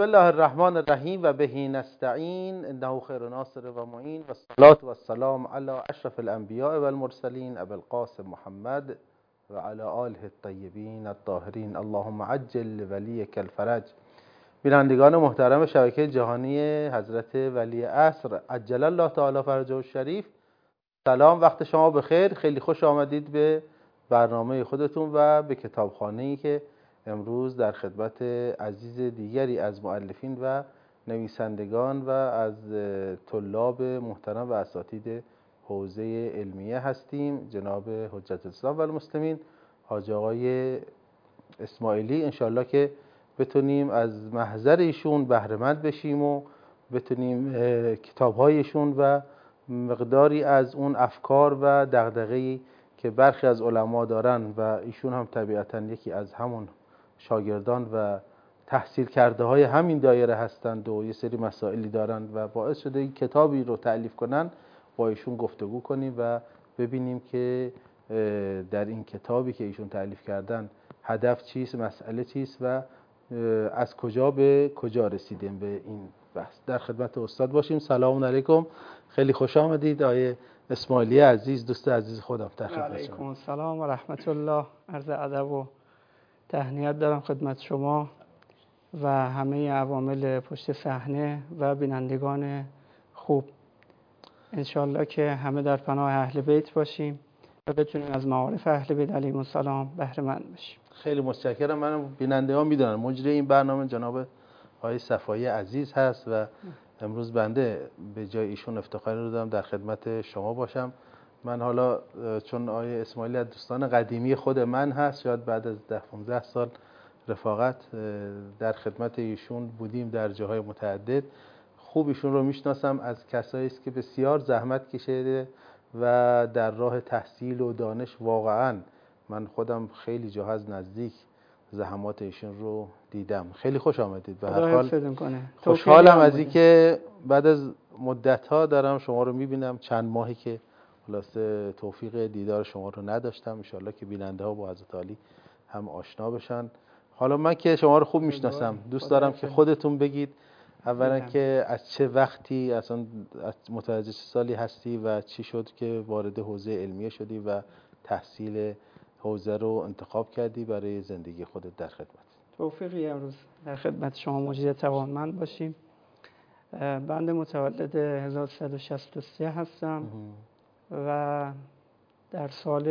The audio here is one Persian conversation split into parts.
بسم الله الرحمن الرحیم و بهی نستعین انه خیر ناصر و معین و الصلاة و السلام علی اشرف الانبیاء و المرسلین ابی القاسم محمد و علی آله الطیبین الطاهرین اللهم عجل ولیک الفرج. بینندگان محترم شبکه جهانی حضرت ولی عصر عجل الله تعالی فرجه الشریف، سلام، وقت شما بخیر. خیلی خوش آمدید به برنامه خودتون و به کتابخانه‌ای که امروز در خدمت عزیز دیگری از مؤلفین و نویسندگان و از طلاب محترم و اساتید حوزه علمیه هستیم، جناب حجت الاسلام و المسلمین حاج آقای اسماعیلی. انشالله که بتونیم از محضر ایشون بهره‌مند بشیم و بتونیم کتاب‌هایشون و مقداری از اون افکار و دغدغه‌ای که برخی از علما دارن و ایشون هم طبیعتاً یکی از همون شاگردان و تحصیل کرده های همین دایره هستند و یه سری مسائلی دارند و باعث شده این کتابی رو تألیف کنن، با ایشون گفتگو کنیم و ببینیم که در این کتابی که ایشون تألیف کردن هدف چیست، مسئله چیست و از کجا به کجا رسیدیم به این بحث. در خدمت استاد باشیم. سلام علیکم، خیلی خوش آمدید آقای اسماعیلی عزیز، دوست عزیز خودم. در خدمت علیکم السلام و رحمت الله. عرض ادب و تهنیت دارم خدمت شما و همه عوامل پشت صحنه و بینندگان خوب. انشالله که همه در پناه اهل بیت باشیم و بتونیم از معارف اهل بیت علیهم السلام بهره مند بشیم. خیلی متشکرم. من بینندگان میدونن مجری این برنامه جناب آقای صفایی عزیز هست و امروز بنده به جای ایشون افتخاری رو دارم در خدمت شما باشم. من حالا چون آقای اسماعیلی از دوستان قدیمی خود من هست، شاید بعد از 10-15 سال رفاقت در خدمت ایشون بودیم در جاهای متعدد، خوب ایشون رو میشناسم. از کسایی است که بسیار زحمت کشیده و در راه تحصیل و دانش واقعا من خودم خیلی جاها از نزدیک زحمات ایشون رو دیدم. خیلی خوش آمدید. به هر حال خوشحالم از این که بعد از مدت‌ها دارم شما رو میبینم، چند ماهی که خلاصه توفیق دیدار شما رو نداشتم. ان شاءالله که بیننده ها با حضرت علی هم آشنا بشن. حالا من که شما رو خوب میشناسم، دوست دارم که خودتون بگید اولا که از چه وقتی اصلا متوجه چه سالی هستی و چی شد که وارد حوزه علمیه شدی و تحصیل حوزه رو انتخاب کردی برای زندگی خودت. در خدمت. توفیقی امروز در خدمت شما مجید توانمند باشیم. بنده متولد 1363 هستم و در سال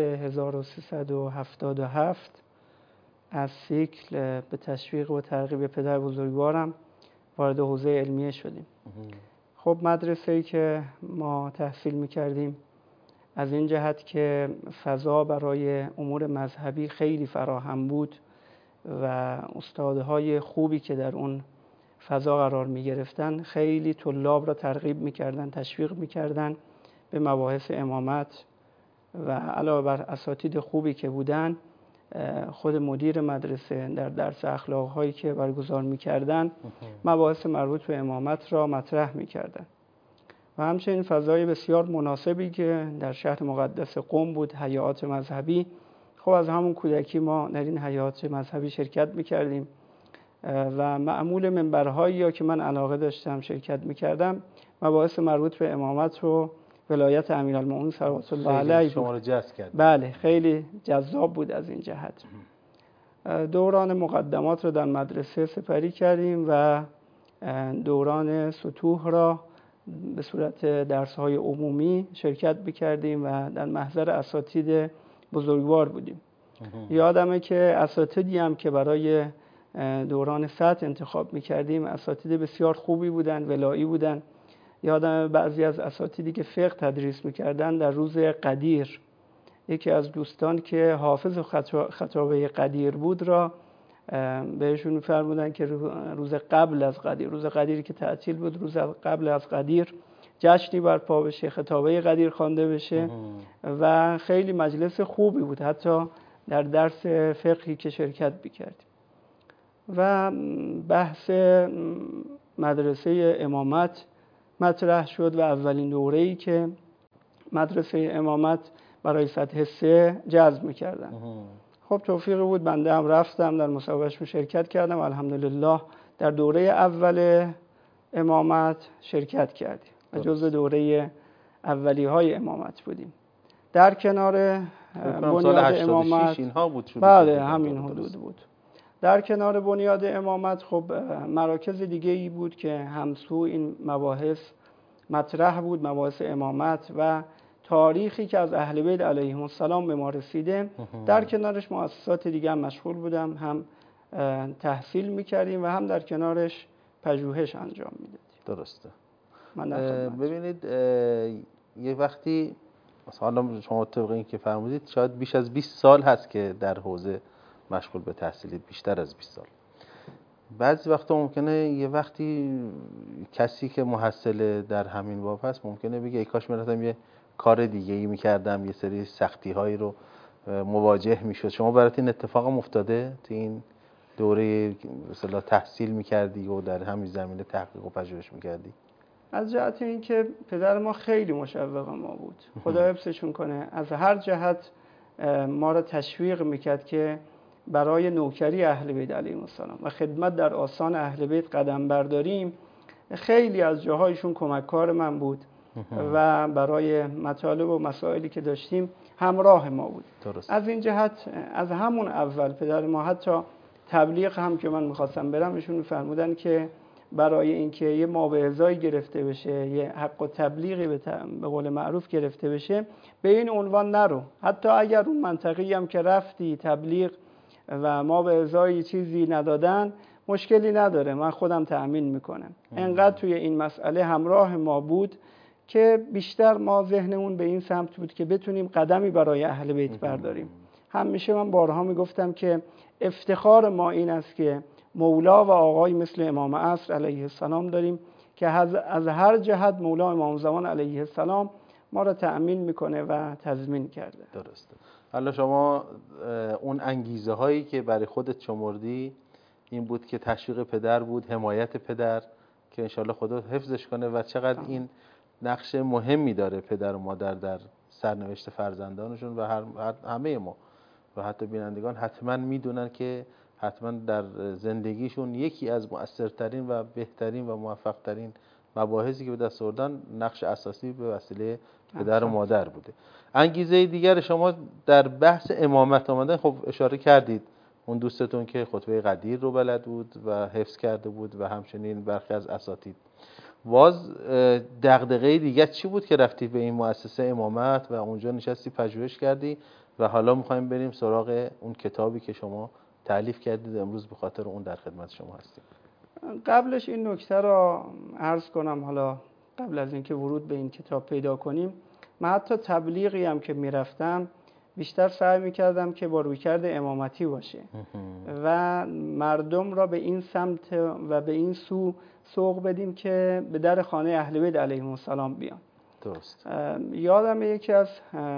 1377 از سیکل به تشویق و ترغیب پدر بزرگوارم وارد حوزه علمیه شدیم. خب مدرسه‌ای که ما تحصیل می‌کردیم از این جهت که فضا برای امور مذهبی خیلی فراهم بود و استادهای خوبی که در اون فضا قرار می‌گرفتن خیلی طلاب را ترغیب می‌کردن، تشویق می‌کردن به مباحث امامت و علاوه بر اساتید خوبی که بودن، خود مدیر مدرسه در درس اخلاق‌هایی که برگزار می‌کردن مباحث مربوط به امامت را مطرح می‌کردن و همچنین فضای بسیار مناسبی که در شهر مقدس قم بود، هیئات مذهبی. خب از همون کودکی ما در این هیئات مذهبی شرکت می‌کردیم و معمول منبرهایی یا که من علاقه داشتم شرکت می‌کردم مباحث مربوط به امامت و ولایت امیرالمومنین صلوات الله علیه شما رو جذب کرد. بله، خیلی جذاب بود از این جهت. دوران مقدمات رو در مدرسه سپری کردیم و دوران سطوح را به صورت درس‌های عمومی شرکت بکردیم و در محضر اساتید بزرگوار بودیم. یادمه که اساتیدی هم که برای دوران سطح انتخاب می‌کردیم اساتید بسیار خوبی بودن، ولایی بودن. یادم بعضی از اساتیدی که فقه تدریس می‌کردن در روز قدیر، یکی از دوستان که حافظ خطابه قدیر بود را بهشون می‌فرمودن که روز قبل از قدیر، روز قدیری که تعطیل بود، روز قبل از قدیر جشنی برپا بشه، خطابه قدیر خوانده بشه و خیلی مجلس خوبی بود. حتی در درس فقهی که شرکت می‌کردیم و بحث مدرسه امامت مطرح شد و اولین دوره‌ای که مدرسه امامت برای سطح 3 جذب می‌کردن. خب توفیق بود، بنده هم رفتم در مسابقهش شرکت کردم، الحمدلله در دوره اول امامت شرکت کردیم و جزء دوره اولیه‌های امامت بودیم. در کنار بنیاد امامت اینها بود، بله همین حدود بود. در کنار بنیاد امامت خب مراکز دیگه ای بود که همسو این مباحث مطرح بود، مباحث امامت و تاریخی که از اهل بیت علیهم السلام به ما رسیده. در کنارش مؤسسات دیگه هم مشغول بودم، هم تحصیل میکردیم و هم در کنارش پژوهش انجام میدادیم. درسته. ببینید یه وقتی مثلا شما طبق این که فرمودید شاید بیش از 20 سال هست که در حوزه مشغول به تحصیلید، بیشتر از 20 سال. بعضی وقتا ممکنه یه وقتی کسی که محصل در همین باب هست ممکنه بگه ای کاش میرفتم یه کار دیگه ای میکردم، یه سری سختی هایی رو مواجه میشد. شما برات این اتفاق افتاده؟ تو این دوره مثلا تحصیل میکردی و در همین زمینه تحقیق و پژوهش میکردی؟ از جهت این که پدر ما خیلی مشوق ما بود، خدا حفظشون کنه، از هر جهت ما را تشویق میکرد که برای نوکری اهل بیت علیهم السلام و خدمت در آستان اهل بیت قدم برداریم. خیلی از جاهایشون کمککار من بود و برای مطالب و مسائلی که داشتیم همراه ما بود. درست. از این جهت از همون اول پدر ما حتی تبلیغ هم که من میخواستم برم ایشون فرمودن که برای اینکه یه مابعظه‌ای گرفته بشه، یه حق و تبلیغی به قول معروف گرفته بشه، به این عنوان نرو. حتی اگر اون منطقه‌ای هم که رفتی تبلیغ و مابعظه‌ای چیزی ندادن مشکلی نداره، من خودم تأمین میکنم. انقدر توی این مسئله همراه ما بود که بیشتر ما ذهنمون به این سمت بود که بتونیم قدمی برای اهل بیت برداریم. همیشه من بارها میگفتم که افتخار ما این است که مولا و آقای مثل امام عصر علیه السلام داریم که از هر جهت مولا امام زمان علیه السلام ما را تأمین میکنه و تضمین کرده. درسته. حالا شما اون انگیزه هایی که برای خودت شمردی این بود که تشویق پدر بود، حمایت پدر که انشالله خدا حفظش کنه و چقدر این نقش مهمی داره پدر و مادر در سرنوشت فرزندانشون و همه ما و حتی بینندگان حتما میدونن که حتما در زندگیشون یکی از مؤثرترین و بهترین و موفقترین مباحثی که به دست آوردن نقش اساسی به وسیله پدر و مادر بوده. انگیزه دیگر شما در بحث امامت آمدن، خب اشاره کردید اون دوستتون که خطبه قدیر رو بلد بود و حفظ کرده بود و همچنین برخی از اساتید. باز دغدغه دیگه چی بود که رفتی به این مؤسسه امامت و اونجا نشستی پژوهش کردی و حالا میخوایم بریم سراغ اون کتابی که شما تألیف کردید، امروز به خاطر اون در خدمت شما هستیم. قبلش این نکته را عرض کنم، حالا قبل از اینکه ورود به این کتاب پیدا کنیم، من حتی تبلیغی هم که میرفتم بیشتر سعی میکردم که با رویکرد امامتی باشه و مردم را به این سمت و به این سو سوق بدیم که به در خانه اهل بیت علیهم السلام بیان. درست. یادم یکی از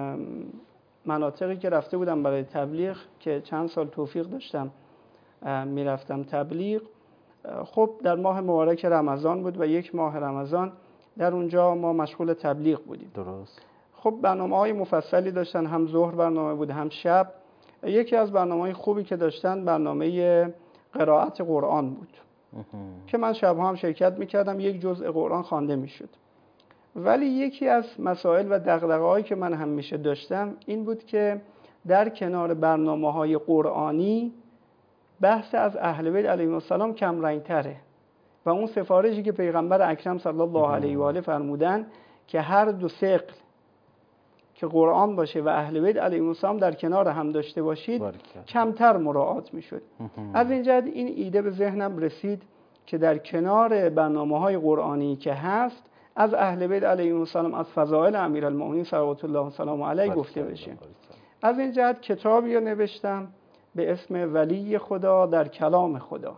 مناطقی که رفته بودم برای تبلیغ که چند سال توفیق داشتم میرفتم تبلیغ، خب در ماه مبارک رمضان بود و یک ماه رمضان در اونجا ما مشغول تبلیغ بودیم. درست. خب برنامه‌های مفصلی داشتن، هم ظهر برنامه بود هم شب. یکی از برنامه‌های خوبی که داشتن برنامه قرائت قرآن بود که من شب‌ها هم شرکت می‌کردم، یک جزء قرآن خوانده می‌شد. ولی یکی از مسائل و دغدغه‌هایی که من همیشه داشتم این بود که در کنار برنامه‌های قرآنی بحث از اهل بیت علیهم السلام کم رنگ‌تره و اون سفارشی که پیغمبر اکرم صلی الله علیه و آله فرمودن که هر دو ثقل که قرآن باشه و اهل بیت علیهم السلام در کنار هم داشته باشید کمتر مراعات میشد. از این جهت این ایده به ذهنم رسید که در کنار برنامه‌های قرآنی که هست از اهل بیت علیهم السلام، از فضائل امیرالمؤمنین صلوات الله و سلام علیه گفته بشه. از این جهت کتابی رو نوشتم به اسم ولی خدا در کلام خدا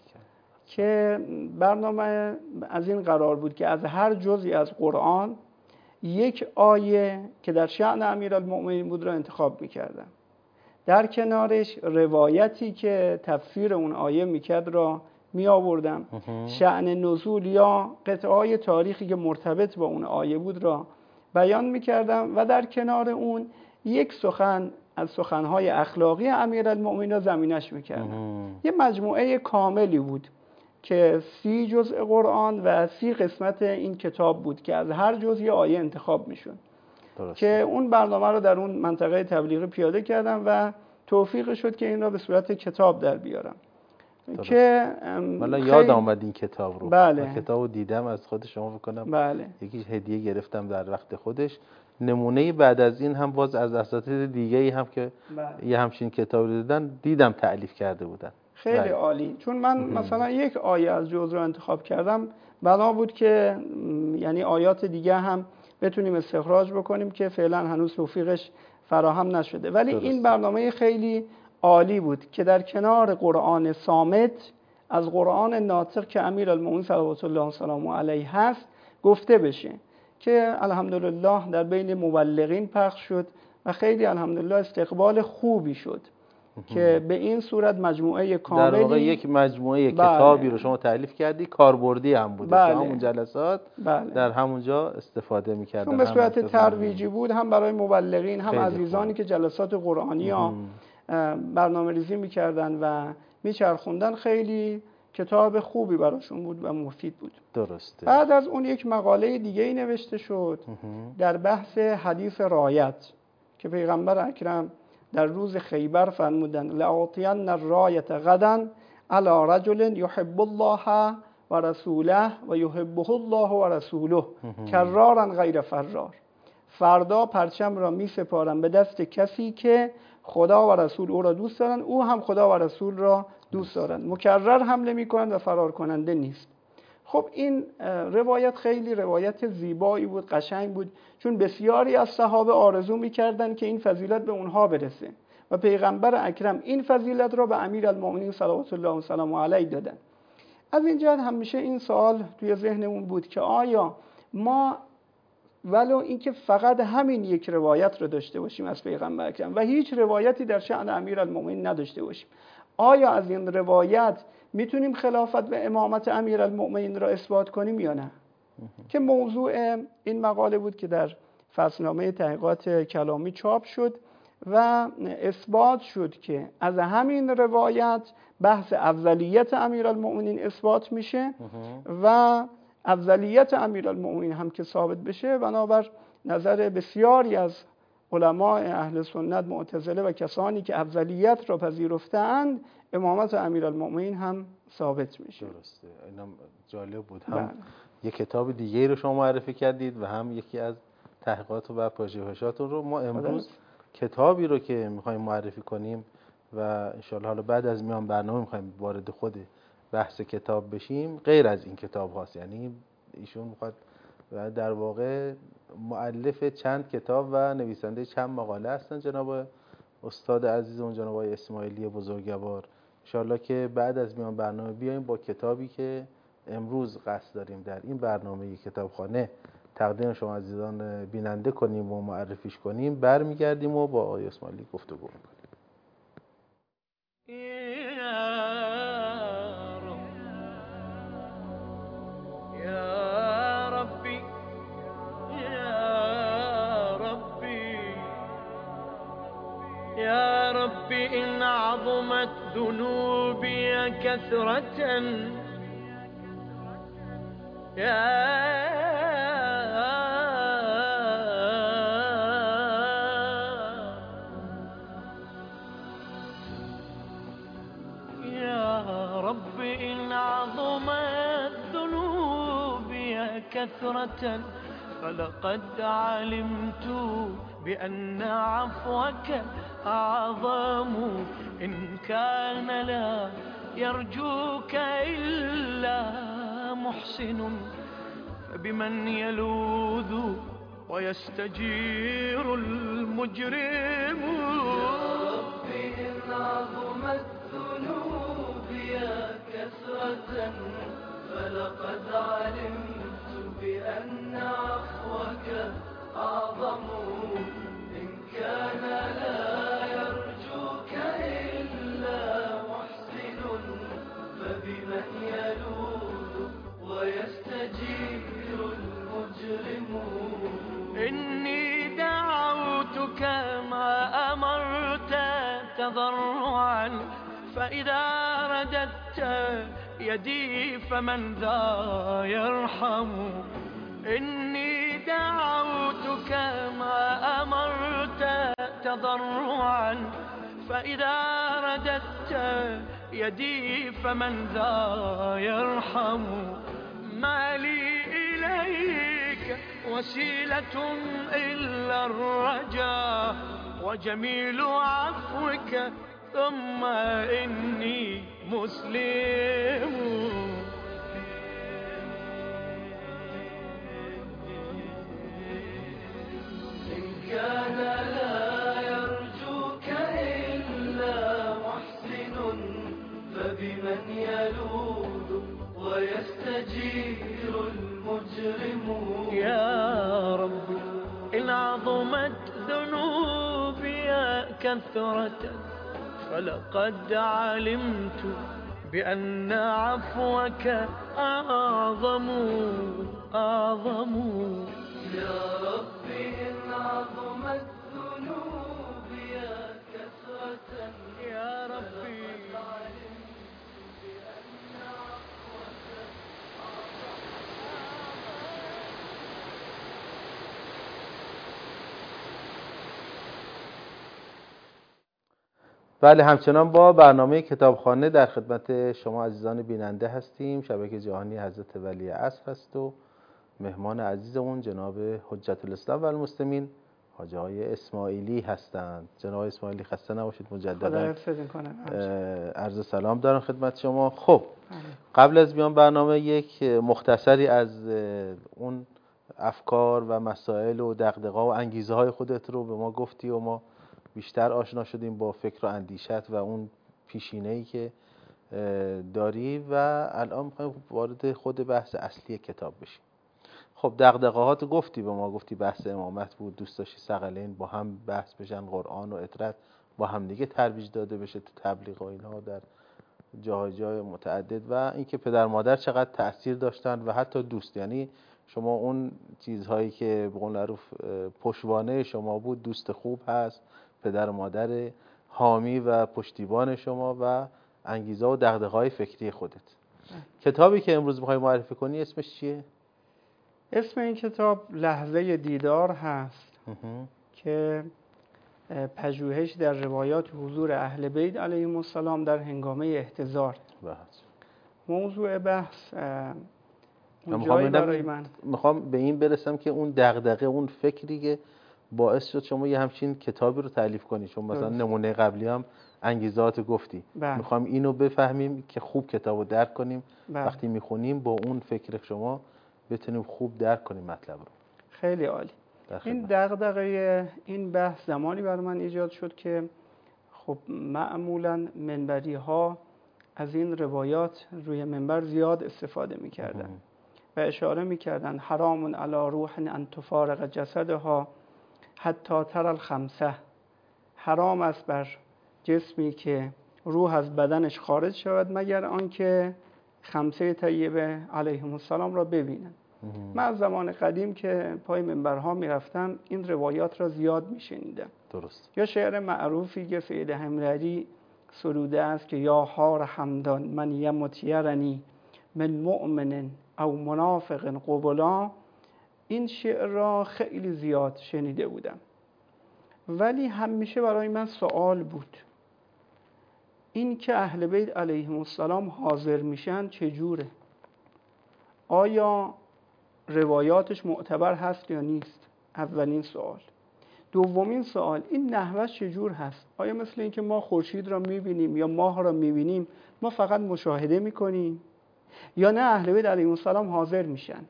که برنامه از این قرار بود که از هر جزئی از قرآن یک آیه که در شأن امیرالمؤمنین بود را انتخاب می‌کردم، در کنارش روایتی که تفسیر اون آیه میکرد را می آوردم، شأن نزول یا قطعه‌های تاریخی که مرتبط با اون آیه بود را بیان می‌کردم و در کنار اون یک سخن از سخن‌های اخلاقی امیرالمؤمنین را زمینش می‌کردم. یه مجموعه کاملی بود که 30 جزء قرآن و 30 قسمت این کتاب بود که از هر جزء یه آیه انتخاب میشد که اون برنامه رو در اون منطقه تبلیغی پیاده کردم و توفیق شد که این را به صورت کتاب در بیارم. که من یاد آمد این کتاب رو. بله. من کتاب رو دیدم از خود شما بکنم. بله. یکی هدیه گرفتم در وقت خودش. نمونه بعد از این هم باز از اساتید دیگه‌ای هم که یه همچین کتابی دیدم تألیف کرده بودن. خیلی عالی. چون من مثلا یک آیه از جزء رو انتخاب کردم، بنا بود که یعنی آیات دیگه هم بتونیم استخراج بکنیم که فعلا هنوز توفیقش فراهم نشده. ولی این برنامه خیلی عالی بود که در کنار قرآن صامت از قرآن ناطق که امیرالمومنین صلوات الله و سلامه علیه هست گفته بشه که الحمدلله در بین مبلغین پخش شد و خیلی الحمدلله استقبال خوبی شد که به این صورت مجموعه کاملی در واقع یک مجموعه کتابی رو شما تألیف کردی، کاربردی هم بوده که همون جلسات در همونجا استفاده می‌کردن، چون به صورت ترویجی بود هم برای مبلغین هم عزیزانی که جلسات قرآنی ها برنامه‌ریزی می‌کردن و میچرخوندن. خیلی کتاب خوبی براشون بود و مفید بود. درسته. بعد از اون یک مقاله دیگه‌ای نوشته شد در بحث حدیث رایت که پیغمبر اکرم در روز خیبر فرمودن لأعطین الرایت غدا علی رجل یحب الله و رسوله و یحبه الله و رسوله کرارا غیر فرار. فردا پرچم را می سپارم به دست کسی که خدا و رسول او را دوست دارند، او هم خدا و رسول را دوست دارند، مکرر حمله می کنند و فرار کننده نیست. خب این روایت خیلی روایت زیبایی بود، قشنگ بود، چون بسیاری از صحابه آرزو می‌کردند که این فضیلت به اونها برسه و پیغمبر اکرم این فضیلت را به امیرالمومنین صلوات الله و سلامه علیه دادن. از این جهت همیشه این سوال توی ذهنمون بود که آیا ما ولو اینکه فقط همین یک روایت رو داشته باشیم از پیغمبر اکرم و هیچ روایتی در شأن امیرالمومنین نداشته باشیم، آیا از این روایت میتونیم خلافت و امامت امیرالمومنین را اثبات کنیم یا نه؟ که موضوع این مقاله بود که در فصلنامه تحقیقات کلامی چاپ شد و اثبات شد که از همین روایت بحث افضلیت امیرالمومنین اثبات میشه و افضلیت امیرالمومنین هم که ثابت بشه، بنابر نظر بسیاری از علماء اهل سنت، معتزله و کسانی که افضلیت را پذیرفتند، امامت امیرالمومنین هم ثابت میشه. درسته. اینم جالب بود. هم یک کتاب دیگه رو شما معرفی کردید و هم یکی از تحقیقات و پژوهشاتون رو. ما امروز کتابی رو که میخوایم معرفی کنیم و انشالله حالا بعد از میان برنامه میخوایم وارد خود بحث کتاب بشیم، غیر از این کتاب هاست. یعنی ایشون میخواد و در واقع مؤلف چند کتاب و نویسنده چند مقاله هستن، جناب استاد عزیزمون جناب آقای اسماعیلی بزرگوار. انشالله که بعد از میان برنامه بیایم با کتابی که امروز قصد داریم در این برنامه کتابخانه تقدیم شما عزیزان بیننده کنیم و معرفیش کنیم، برمیگردیم و با آقای اسماعیلی گفتگو می‌کنیم. يا رب إن عظمت ذنوبي كثرة يا رب إن عظمت ذنوبي كثرة فلقد علمت بأن عفوك أعظم إن كان لا يرجوك إلا محسن فبمن يلوذ ويستجير المجرم. يا رب إن عظمت ذنوبي كثرة فلقد علمت بأن عفوك أعظم إن كان لا يرجوك إلا محسن فبمن يلوذ ويستجير المجرم. إني دعوتك ما أمرت تضرعا فإذا رددت يدي فمن ذا يرحم. إني دعوتك ما أمرت تضرعا، فإذا رددت يدي فمن ذا يرحم. ما لي إليك وسيلة إلا الرجاء، وجميل عفوك ثم إني مسلم. إن كان لا يرجوك إلا محسن، فبمن يلوذ ويستجير المجرم. يا رب إن عظمت ذنوبي كثرة، فلقد علمت بأن عفوك أعظم أعظم. يا رب إن عظمت ذنوبي كثرة، يا ربي بله، همچنان با برنامه کتابخانه در خدمت شما عزیزان بیننده هستیم. شبکه جهانی حضرت ولی عصر هست و مهمان عزیزمون جناب حجت الاسلام و المسلمین حاجی های اسماعیلی هستند. جناب اسماعیلی خسته نباشید، مجددا عرض سلام دارم خدمت شما. خب قبل از بیان برنامه یک مختصری از اون افکار و مسائل و دغدغه‌ها و انگیزه های خودت رو به ما گفتی و ما بیشتر آشنا شدیم با فکر و اندیشت و اون پیشینه‌ای که داری و الان می‌خوایم وارد خود بحث اصلی کتاب بشیم. خب دغدغه‌هات گفتی به ما، گفتی بحث امامت بود، دوست داشتی ثقلین با هم بحث بشن، قرآن و اطرت با هم دیگه ترویج داده بشه تو تبلیغ و اینها در جای متعدد، و اینکه پدر مادر چقدر تأثیر داشتن و حتی دوست، یعنی شما اون چیزهایی که به قول معروف پشتوانه شما بود، دوست خوب هست، پدر و مادر حامی و پشتیبان شما و انگیزه و دغدغه‌های فکری خودت. کتابی که امروز می‌خوای معرفی کنی اسمش چیه؟ اسم این کتاب لحظه دیدار هست که پژوهش در روایات حضور اهل بیت علیهم السلام در هنگامه احتضار. موضوع بحث جایی برای من میخوام به این برسم که اون دغدغه، اون فکری که باعث شد شما یه همچین کتابی رو تألیف کنی، چون مثلا نمونه قبلی هم انگیزات گفتی، میخوام اینو بفهمیم که خوب کتابو درک کنیم. وقتی میخونیم با اون فکر شما بتونیم خوب درک کنیم مطلب رو. خیلی عالی. این دغدغه این بحث زمانی برای من ایجاد شد که خب معمولا منبری ها از این روایات روی منبر زیاد استفاده میکردن و اشاره میکردن حرام علی روح ان تفارق جسدها حتی تر الخمسه، حرام است بر جسمی که روح از بدنش خارج شود مگر آنکه خمسه طیبه علیهم السلام را ببینن. من از زمان قدیم که پای منبرها میرفتم این روایات را زیاد میشنیدم. درست. یا شعر معروفی که سید حمدی سروده است که یا حار حمدان من یمتیرنی من مؤمن او منافق قبلا، این شعر را خیلی زیاد شنیده بودم، ولی همیشه برای من سوال بود این که اهل بیت علیهم السلام حاضر میشن چجوره؟ آیا روایاتش معتبر هست یا نیست؟ اولین سوال. دومین سوال، این نحوه چجور هست؟ آیا مثل این که ما خورشید را میبینیم یا ماه را میبینیم ما فقط مشاهده میکنیم، یا نه اهل بیت علیهم السلام حاضر میشن؟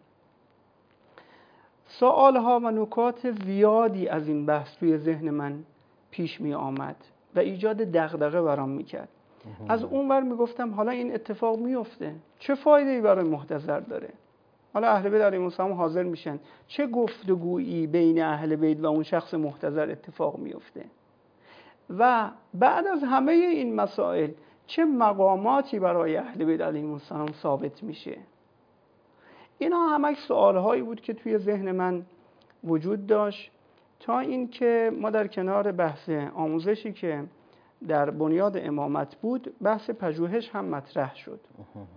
سوال ها و نکات زیادی از این بحث توی ذهن من پیش می آمد و ایجاد دغدغه برام میکرد. از اون ور میگفتم حالا این اتفاق میفته، چه فایده‌ای برای محتضر داره؟ حالا اهل بیت علیهم السلام حاضر میشن، چه گفتگویی بین اهل بیت و اون شخص محتضر اتفاق میفته؟ و بعد از همه این مسائل چه مقاماتی برای اهل بیت علیهم السلام ثابت میشه؟ اینا همش سوالهایی بود که توی ذهن من وجود داشت، تا اینکه ما در کنار بحث آموزشی که در بنیاد امامت بود، بحث پژوهش هم مطرح شد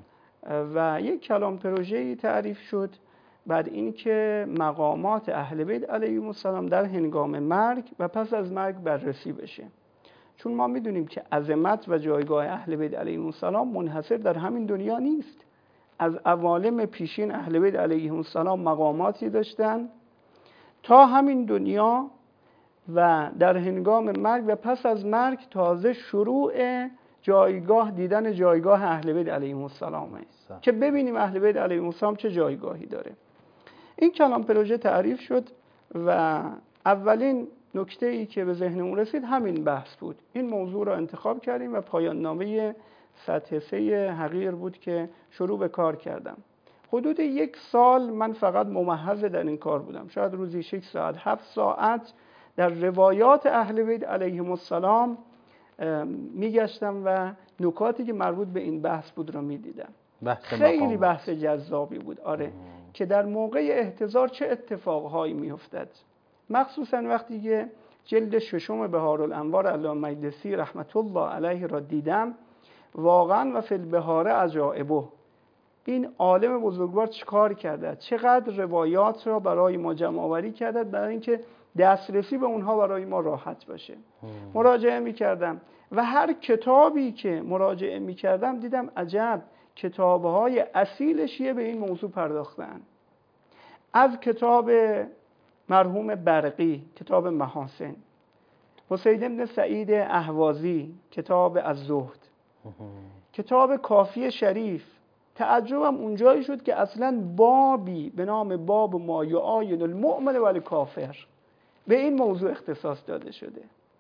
و یک کلام پروژه‌ای تعریف شد بعد اینکه مقامات اهل بیت علیهم السلام در هنگام مرگ و پس از مرگ بررسی بشه. چون ما میدونیم که عظمت و جایگاه اهل بیت علیهم السلام منحصر در همین دنیا نیست. از عوالم پیشین اهل بیت علیهم السلام مقاماتی داشتن تا همین دنیا و در هنگام مرگ و پس از مرگ تازه شروع دیدن جایگاه اهل بیت علیهم السلام است که ببینیم اهل بیت علیهم السلام چه جایگاهی داره. این کلام پروژه تعریف شد و اولین نکته‌ای که به ذهنمون رسید همین بحث بود. این موضوع را انتخاب کردیم و پایان نامه سطح 3 حقیر بود که شروع به کار کردم. حدود 1 سال من فقط ممحض در این کار بودم. شاید روزی 6 ساعت 7 ساعت در روایات اهل بیت علیهم السلام میگشتم و نکاتی که مربوط به این بحث بود را میدیدم. خیلی بحث جذابی بود. آره که در موقع احتضار چه اتفاقهایی میافتد، مخصوصا وقتی که جلد 6 بهارالانوار علامه مجلسی رحمت الله علیه را دیدم. واقعا و فی البحار عجائبه، این عالم بزرگوار چیکار کرده، چقدر روایات را برای ما جمع آوری کرده برای اینکه دسترسی به اونها برای ما راحت باشه. مراجعه میکردم و هر کتابی که مراجعه میکردم دیدم عجب کتابهای اصیل شیعه به این موضوع پرداختن. از کتاب مرحوم برقی کتاب محاسن، حسین بن سعید اهوازی کتاب الزهد، کتاب کافی شریف. تعجبم اونجایی شد که اصلا بابی به نام باب ما یعاین المؤمن و الکافر به این موضوع اختصاص داده شده.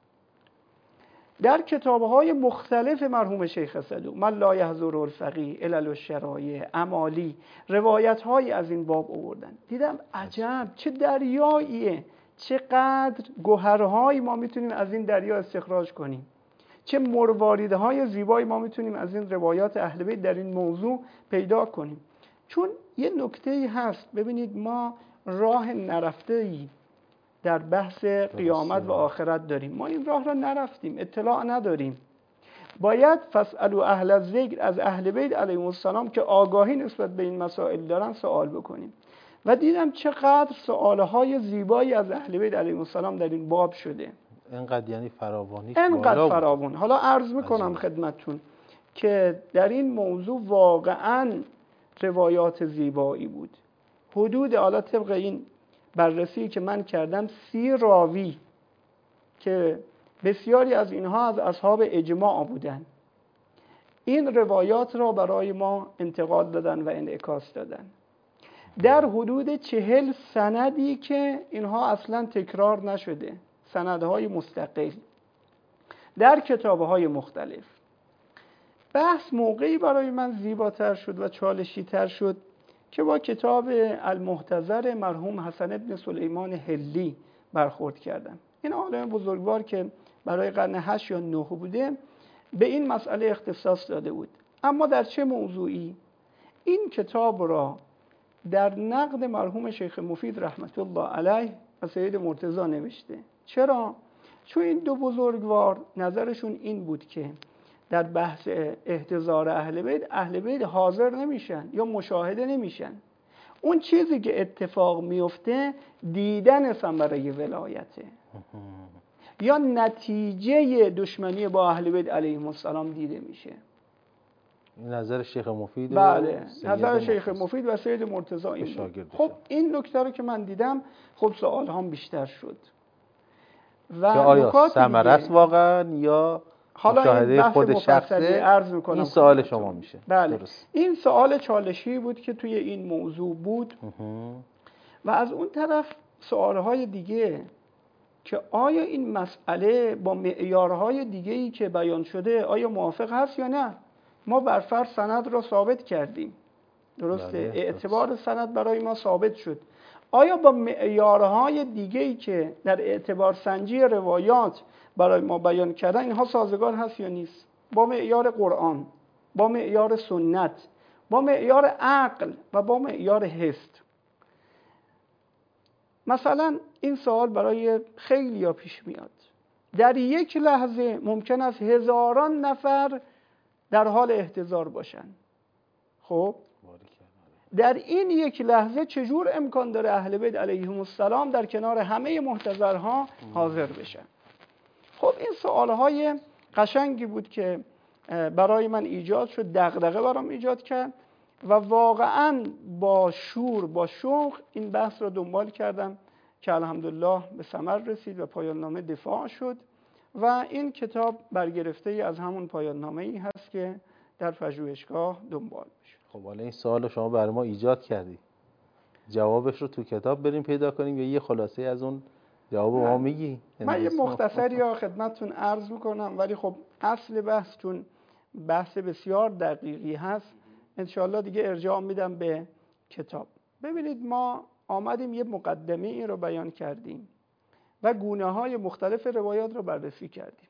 در کتاب‌های مختلف مرحوم شیخ صدوق، من لا یحضر الفقیه، علل الشرایع، امالی، روایت‌هایی از این باب آوردن. دیدم عجب چه دریاییه، چقدر گوهرهایی ما میتونیم از این دریا استخراج کنیم، چه مرواریدهای زیبایی ما میتونیم از این روایات اهل بیت در این موضوع پیدا کنیم. چون یه نکته‌ای هست، ببینید ما راه نرفته‌ای در بحث قیامت و آخرت داریم. ما این راه را نرفتیم، اطلاع نداریم. باید فاسألوا اهل الذکر، از اهل بیت علیهم السلام که آگاهی نسبت به این مسائل دارن سوال بکنیم. و دیدم چقدر سوالهای زیبایی از اهل بیت علیهم السلام در این باب شده. اینقدر یعنی فراوانی، اینقدر فراوان. حالا عرض میکنم خدمتتون که در این موضوع واقعا روایات زیبایی بود. حدود حالا طبق این بررسی که من کردم 30 راوی که بسیاری از اینها از اصحاب اجماع بودن این روایات را برای ما انتقال دادن و انعکاس دادن. در حدود 40 سندی که اینها اصلا تکرار نشده، سندهای مستقل در کتابهای مختلف. بحث موقعی برای من زیباتر شد و چالشی‌تر شد که با کتاب المحتضر مرحوم حسن ابن سلیمان هلی برخورد کردم. این عالم بزرگوار که برای قرن 8 یا 9 بوده به این مسئله اختصاص داده بود. اما در چه موضوعی؟ این کتاب را در نقد مرحوم شیخ مفید رحمت الله علیه و سید مرتضی نوشته. چرا؟ چون این دو بزرگوار نظرشون این بود که در بحث احتضار اهل بیت حاضر نمیشن یا مشاهده نمیشن. اون چیزی که اتفاق میفته دیدن ثمره ولایته یا نتیجه دشمنی با اهل بیت علیهم السلام دیده میشه. نظر شیخ مفید. بله، نظر شیخ مفید و سید مرتضی این بود. خب این نکته رو که من دیدم خب سوال هم بیشتر شد و آیا ثمره است واقعا یا مشاهده خود شخصه؟ عرض میکنم این سوال شما میشه. بله. درست. این سوال چالشی بود که توی این موضوع بود و از اون طرف سوالهای دیگه که آیا این مسئله با معیارهای دیگه‌ای که بیان شده آیا موافق هست یا نه؟ ما برفرض سند را ثابت کردیم، درسته؟ بله. اعتبار سند برای ما ثابت شد. آیا با معیارهای دیگه‌ای که در اعتبار سنجی روایات برای ما بیان کردن اینها سازگار هست یا نیست؟ با معیار قرآن، با معیار سنت، با معیار عقل و با معیار حس. مثلا این سوال برای خیلیا پیش میاد. در یک لحظه ممکن است هزاران نفر در حال احتضار باشن. خب در این یک لحظه چجور امکان داره اهل بیت علیهم السلام در کنار همه محتضرها حاضر بشن؟ خب این سوالهای قشنگی بود که برای من ایجاد شد، دغدغه برام ایجاد کرد و واقعا با شور، با شوق این بحث رو دنبال کردم که الحمدلله به ثمر رسید و پایان نامه دفاع شد و این کتاب برگرفته از همون پایان نامه ای هست که در پژوهشگاه دنبال میشه. خب حالا این سوال شما برای ما ایجاد کردی، جوابش رو تو کتاب بریم پیدا کنیم یا یه خلاصه از اون جواب ما میگی؟ من یه مختصری ها خدمتتون عرض میکنم، ولی خب اصل بحث چون بحث بسیار دقیقی هست انشاءالله دیگه ارجاع میدم به کتاب. ببینید ما آمدیم یه مقدمه این رو بیان کردیم و گونه های مختلف روایات رو بررسی کردیم.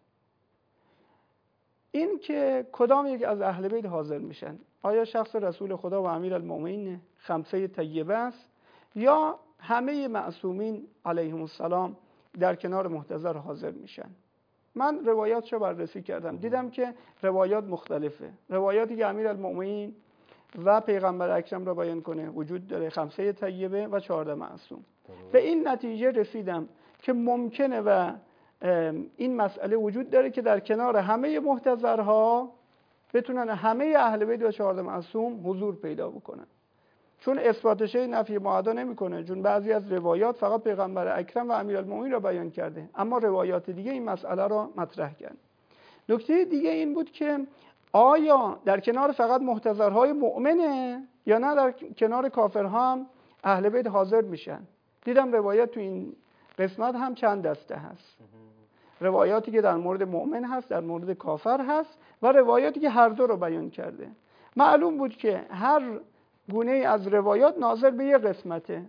این که کدام یک از اهل بیت حاضر میشن، آیا شخص رسول خدا و امیرالمومنین خمسه طیبه است یا همه معصومین علیهم السلام در کنار محتضر حاضر میشن؟ من روایاتشو بررسی کردم، دیدم که روایات مختلفه. روایاتی که امیرالمومنین و پیغمبر اکرم را بیان کنه وجود داره، خمسه طیبه و 14 معصوم. به این نتیجه رسیدم که ممکنه و این مسئله وجود داره که در کنار همه محتضرها بتونن همه اهل بیت و 14 معصوم حضور پیدا بکنن، چون اثبات شیء نفی معادا نمیکنه، چون بعضی از روایات فقط پیغمبر اکرم و امیرالمومنین را بیان کرده اما روایات دیگه این مسئله را مطرح کرد. نکته دیگه این بود که آیا در کنار فقط محتضرهای مؤمنه یا نه در کنار کافرها هم اهل بیت حاضر میشن؟ دیدم روایات تو این قسمت هم چند دسته هست، روایاتی که در مورد مؤمن هست، در مورد کافر هست و روایاتی که هر دو رو بیان کرده. معلوم بود که هر گونه از روایات ناظر به یک قسمته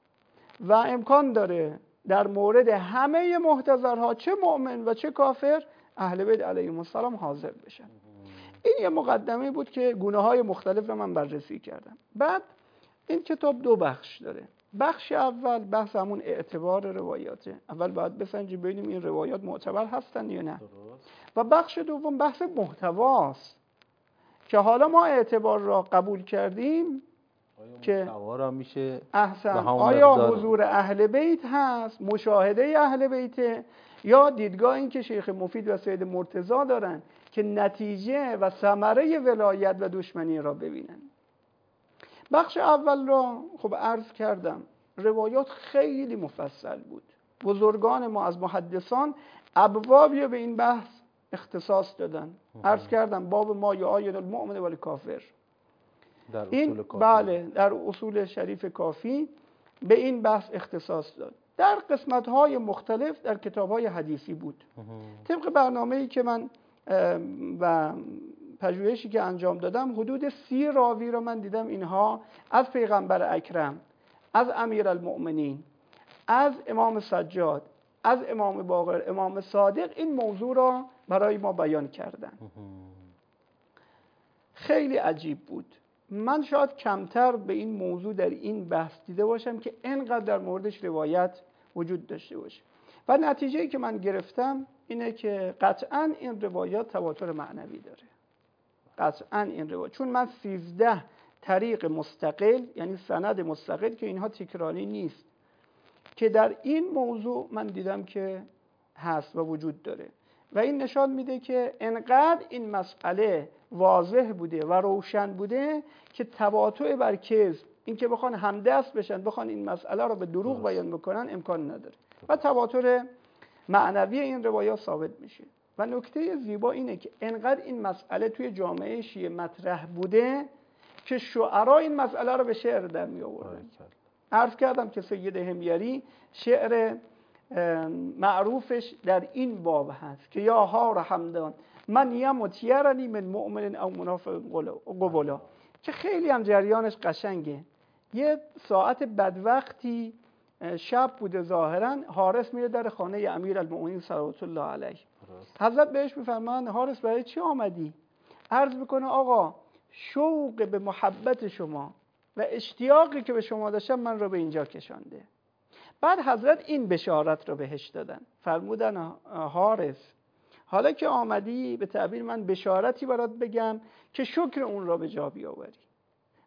و امکان داره در مورد همه محتضرها چه مؤمن و چه کافر اهل بیت علیهم السلام حاضر بشن. این یه مقدمه بود که گونه های مختلف رو من بررسی کردم. بعد این کتاب دو بخش داره. بخش اول بحث همون اعتبار روایاته، اول باید بسنجیم ببینیم این روایات معتبر هستن یا نه. و بخش دوم بحث محتواست که حالا ما اعتبار را قبول کردیم که محتوا میشه احسن آیا حضور اهل بیت هست، مشاهده اهل بیت، یا دیدگاه این که شیخ مفید و سید مرتضی دارن که نتیجه و ثمره ولایت و دشمنی را ببینن. بخش اول را خب عرض کردم، روایات خیلی مفصل بود. بزرگان ما از محدثان ابوابی به این بحث اختصاص دادن. عرض کردم باب ما یعاید المؤمن و الکافر، این بله در اصول شریف کافی به این بحث اختصاص داد. در قسمت‌های مختلف در کتاب‌های حدیثی بود. طبق برنامه‌ای که من و پژوهشی که انجام دادم حدود 30 راوی رو من دیدم اینها از پیغمبر اکرم، از امیرالمؤمنین، از امام سجاد، از امام باقر، امام صادق این موضوع را برای ما بیان کردن. خیلی عجیب بود. من شاید کمتر به این موضوع در این بحث دیده باشم که اینقدر در موردش روایت وجود داشته باشه و نتیجه‌ای که من گرفتم اینه که قطعاً این روایات تواتر معنوی داره. قطعاً این روایات، چون من 13 طریق مستقل، یعنی سند مستقل که اینها تکراری نیست، که در این موضوع من دیدم که هست و وجود داره و این نشان میده که انقدر این مسئله واضح بوده و روشن بوده که تواطؤ بر کذب، این که بخوان همدست بشن بخوان این مسئله رو به دروغ بیان بکنن امکان نداره و تواتر معنوی این روایات ثابت میشه. و نکته زیبا اینه که انقدر این مسئله توی جامعه شیعه مطرح بوده که شعرا این مسئله رو به شعر در می آوردن. عرض کردم که سید حمیری شعر معروفش در این باب هست که یا هار حمدان من یمت یرنی من مؤمن او منافق قبلا، که خیلی هم جریانش قشنگه. یه ساعت بدوقتی شب بوده ظاهرا، حارس میره در خانه امیرالمؤمنین صلوات الله علیه. حضرت بهش میفرمان حارس برای چی آمدی؟ عرض میکنه آقا شوق به محبت شما و اشتیاقی که به شما داشتم من رو به اینجا کشانده. بعد حضرت این بشارت رو بهش دادن، فرمودن حارس حالا که آمدی به تعبیر من بشارتی برات بگم که شکر اون را به جا بیاوری.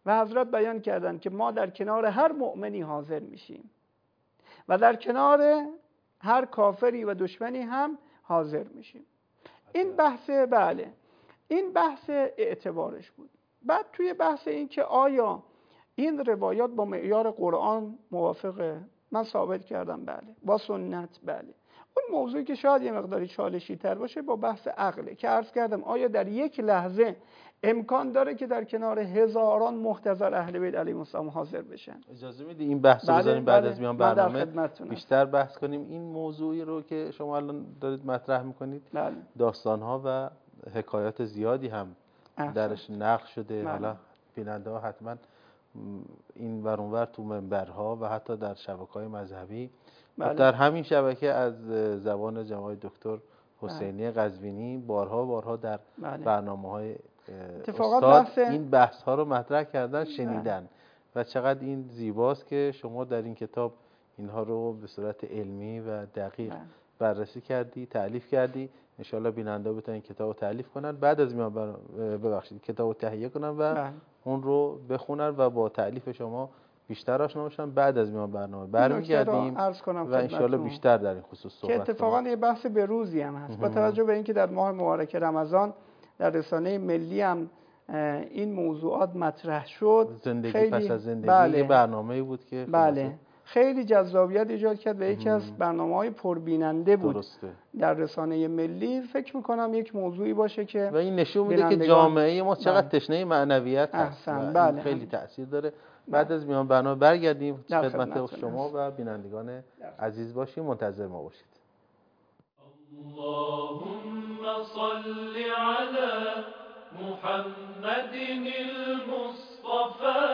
و حضرت بیان کردن که ما در کنار هر مؤمنی حاضر میشیم و در کنار هر کافری و دشمنی هم حاضر میشیم. این بحث این بحث اعتبارش بود. بعد توی بحث این که آیا این روایات با معیار قرآن موافقه، من ثابت کردم بله، با سنت بله. اون موضوعی که شاید یه مقداری چالشی تر باشه با بحث عقله که عرض کردم آیا در یک لحظه امکان داره که در کنار هزاران محتضر اهل بیت علیهم السلام حاضر بشن؟ اجازه میدی این بحث رو بذاریم بعد از میان برنامه بیشتر بحث کنیم این موضوعی رو که شما الان دارید مطرح میکنید. بله. داستان‌ها و حکایات زیادی هم درش نقل شده. حالا بیننده ها حتما این ور اون ور تو منبرها و حتی در شبکه‌های مذهبی در همین شبکه از زبان جناب دکتر حسینی قزوینی بارها در برنامه‌های استاد این بحث‌ها رو مطرح کردن، شنیدن و چقدر این زیباست که شما در این کتاب اینها رو به صورت علمی و دقیق بررسی کردی، تألیف کردی. انشالله بیننده بتونن کتاب رو تألیف کنن، بعد از میان کتاب رو تهیه کنن و اون رو بخونن و با تألیف شما بیشتر آشنا بشن. بعد از میان برنامه برمیگردیم و انشالله بیشتر در این خصوص صحبت کنیم که اتفاقا یه بحث بروزی هم هست با توجه به اینکه در ماه مبارک رمضان در رسانه ملی هم این موضوعات مطرح شد. زندگی خیلی پس از زندگی یه برنامه‌ای بود که خیلی جذابیت ایجاد کرد و یکی از برنامه‌های پربیننده بود. درسته. در رسانه ملی فکر می‌کنم یک موضوعی باشه که و این نشون میده که جامعه ما چقدر تشنه معنویت هست و خیلی تأثیر داره. بعد از میان برنامه برگردیم خدمت شما و بینندگان عزیز باشیم. منتظر ما باشید. اللهم صل على محمد المصطفى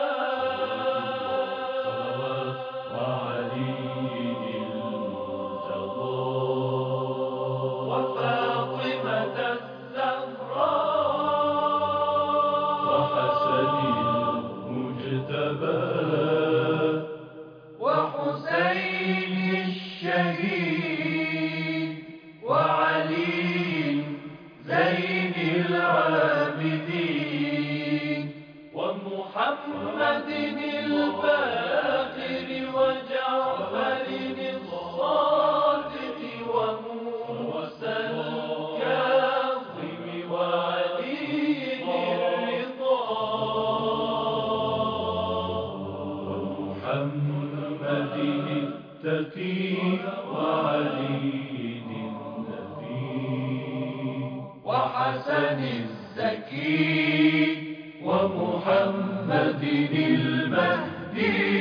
وحسن الزكي ومحمد المهدي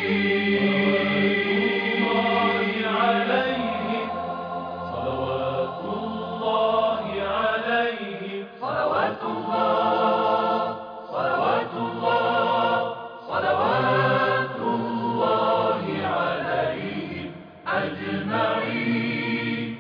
عليه صلوات الله عليه صلوات الله صلوات الله صلوات الله عليهم أجمعين.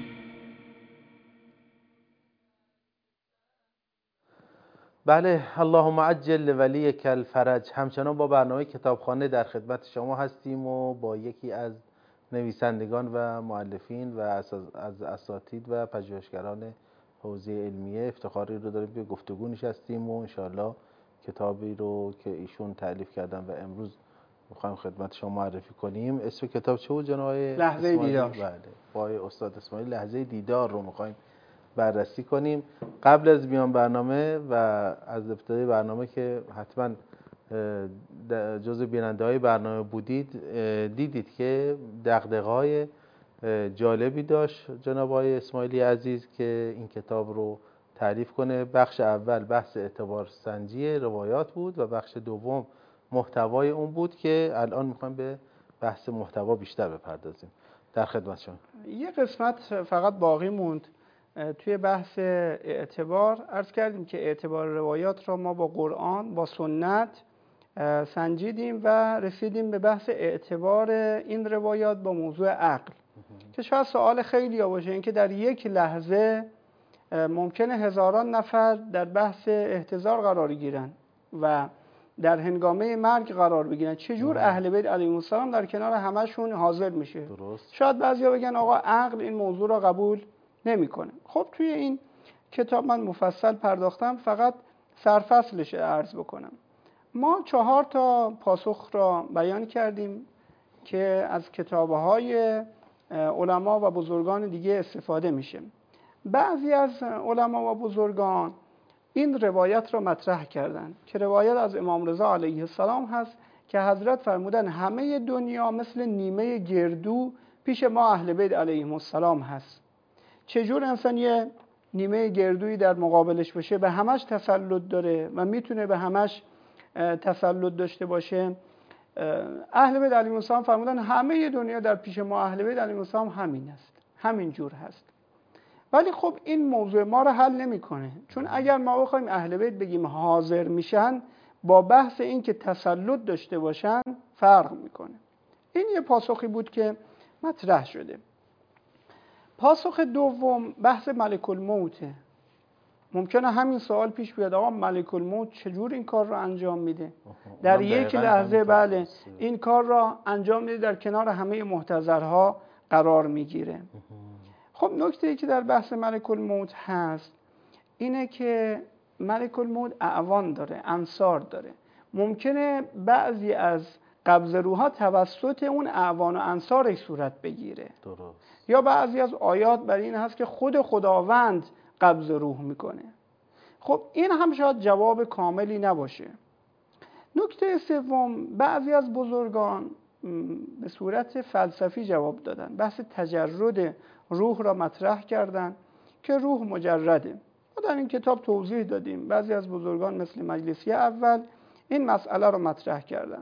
بله، اللهم عجل لولیک الفرج. همچنان با برنامه کتابخانه در خدمت شما هستیم و با یکی از نویسندگان و مؤلفین و از اساتید و پژوهشگران حوزه علمیه افتخاری رو داریم که گفتگو نشستیم و انشاءالله کتابی رو که ایشون تألیف کردن و امروز میخوایم خدمت شما معرفی کنیم. اسم کتاب چه بود جناب؟ لحظه دیدار. بله، با استاد اسماعیل لحظه دیدار رو میخوایم بررسی کنیم. قبل از میان برنامه و از ابتدای برنامه که حتما جزء بیننده‌های برنامه بودید دیدید که دغدغه‌های جالبی داشت جناب آقای اسماعیلی عزیز که این کتاب رو تعریف کنه. بخش اول بحث اعتبار سنجی روایات بود و بخش دوم محتوای اون بود که الان میخوایم به بحث محتوا بیشتر بپردازیم. در خدمت شما. یه قسمت فقط باقی موند توی بحث اعتبار. عرض کردیم که اعتبار روایات را ما با قرآن با سنت سنجیدیم و رسیدیم به بحث اعتبار این روایات با موضوع عقل که شاید سوال خیلی باشه این که در یک لحظه ممکنه هزاران نفر در بحث احتضار قرار گیرن و در هنگامه مرگ قرار بگیرن، چجور اهل بیت علیهم السلام در کنار همشون حاضر میشه؟ درست. شاید بعضیا بگن آقا عقل این موضوع را قبول نمیکنه. خب توی این کتاب من مفصل پرداختم، فقط سرفصلش عرض بکنم. ما 4 تا پاسخ را بیان کردیم که از کتاب‌های علما و بزرگان دیگه استفاده میشه. بعضی از علما و بزرگان این روایت را مطرح کردن که روایت از امام رضا علیه السلام هست که حضرت فرمودن همه دنیا مثل نیمه گردو پیش ما اهل بیت علیهم السلام هست. چجور انسان یه نیمه گردویی در مقابلش باشه به همش تسلط داره و میتونه به همش تسلط داشته باشه؟ اهل بیت علیهم السلام فرمودن همه دنیا در پیش ما اهل بیت علیهم السلام همین است، همین جور هست. ولی خب این موضوع ما رو حل نمیکنه، چون اگر ما بخوایم اهل بیت بگیم حاضر میشن با بحث این که تسلط داشته باشن فرق میکنه. این یه پاسخی بود که مطرح شده. پاسخ دوم بحث ملک الموته. ممکنه همین سوال پیش بیاد، آقا ملک الموت چجور این کار را انجام میده؟ در یک لحظه بله این کار را انجام میده، در کنار همه محتضرها قرار میگیره. خب نکته ای که در بحث ملک الموت هست اینه که ملک الموت اعوان داره، انصار داره. ممکنه بعضی از قبض روحها توسط اون اعوان و انصارش صورت بگیره. درست. یا بعضی از آیات بر این هست که خود خداوند قبض روح میکنه. خب این هم شاید جواب کاملی نباشه. نکته سوم، بعضی از بزرگان به صورت فلسفی جواب دادن، بحث تجرد روح را مطرح کردن که روح مجرده. ما در این کتاب توضیح دادیم، بعضی از بزرگان مثل مجلسی اول این مسئله را مطرح کردن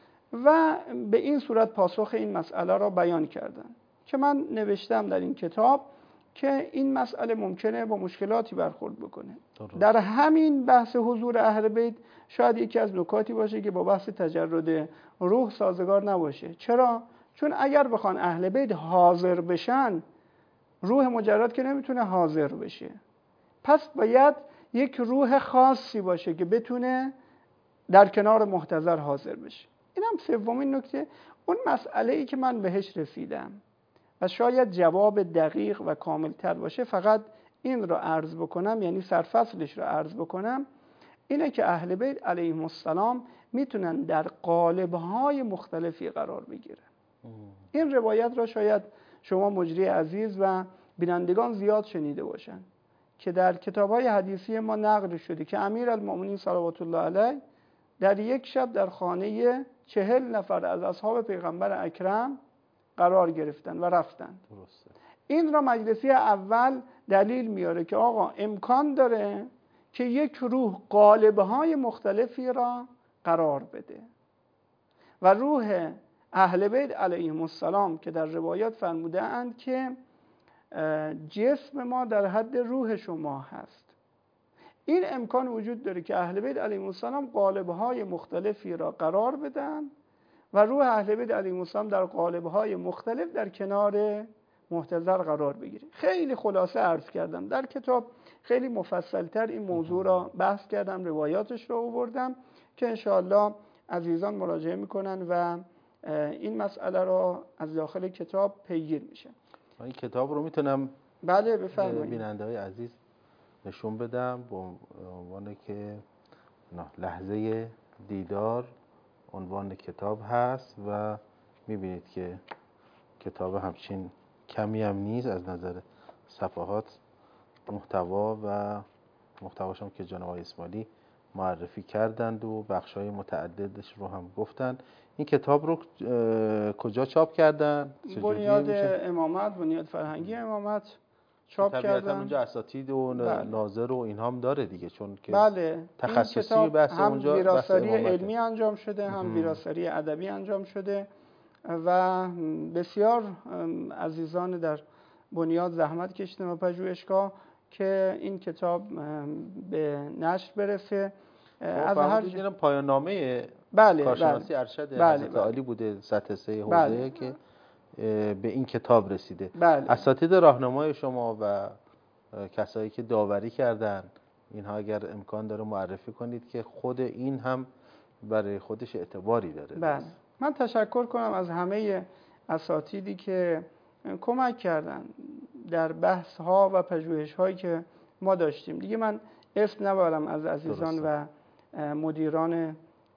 و به این صورت پاسخ این مسئله را بیان کردن که من نوشتم در این کتاب که این مسئله ممکنه با مشکلاتی برخورد بکنه. در همین بحث حضور اهل بیت شاید یکی از نکاتی باشه که با بحث تجرد روح سازگار نباشه. چرا؟ چون اگر بخوان اهل بیت حاضر بشن، روح مجرد که نمیتونه حاضر بشه، پس باید یک روح خاصی باشه که بتونه در کنار محتضر حاضر بشه. این هم سومین نکته، اون مسئله ای که من بهش رسیدم و شاید جواب دقیق و کاملتر باشه، فقط این را عرض بکنم، یعنی سرفصلش را عرض بکنم، اینه که اهل بیت علیهم السلام میتونن در قالب‌های مختلفی قرار بگیرن. این روایت را شاید شما مجری عزیز و بینندگان زیاد شنیده باشن که در کتاب‌های حدیثی ما نقل شده که امیرالمؤمنین صلوات الله علیه در یک شب در خانه 40 نفر از اصحاب پیغمبر اکرم قرار گرفتن و رفتن. درسته. این را مجلسی اول دلیل میاره که آقا امکان داره که یک روح قالب‌های مختلفی را قرار بده و روح اهل بیت علیهم السلام که در روایات فرموده اند که جسم ما در حد روح شما هست، این امکان وجود داره که اهل بیت علیهم السلام قالب‌های مختلفی را قرار بدن و روح اهل بیت علیهم السلام در قالب‌های مختلف در کنار محتضر قرار بگیره. خیلی خلاصه عرض کردم، در کتاب خیلی مفصلتر این موضوع را بحث کردم، روایاتش را آوردم که انشاءالله عزیزان مراجعه میکنن و این مسئله را از داخل کتاب پیگیر میشه. این کتاب رو میتونم بله بفرمایید بیننده‌های عزیز نشون بدم به عنوان که لحظه دیدار عنوان کتاب هست و میبینید که کتاب همچین کمی هم نیست از نظر صفحات، محتوا و محتواش هم که جناب آقای اسماعیلی معرفی کردند و بخشای متعددش رو هم گفتن. این کتاب رو کجا چاپ کردن؟ بنیاد امامت، بنیاد فرهنگی امامت چاپ کردن. اونجا اساتید و ناظر و این هم داره دیگه، چون که بله تخصصی بحث هم اونجا ویراستاری علمی انجام شده، هم ویراستاری ادبی انجام شده و بسیار عزیزان در بنیاد زحمت کشیدن و پژوهشگاه که این کتاب به نشر برسه. از هر دیدم پایان نامه کارشناسی ارشد حضرت عالی بوده سطح 3 حوزه که به این کتاب رسیده. اساتید راهنمای شما و کسایی که داوری کردن اینها اگر امکان داره معرفی کنید که خود این هم برای خودش اعتباری داره. بله. من تشکر کنم از همه اساتیدی که کمک کردن در بحث ها و پژوهش هایی که ما داشتیم. دیگه من اسم نبرم از عزیزان و مدیران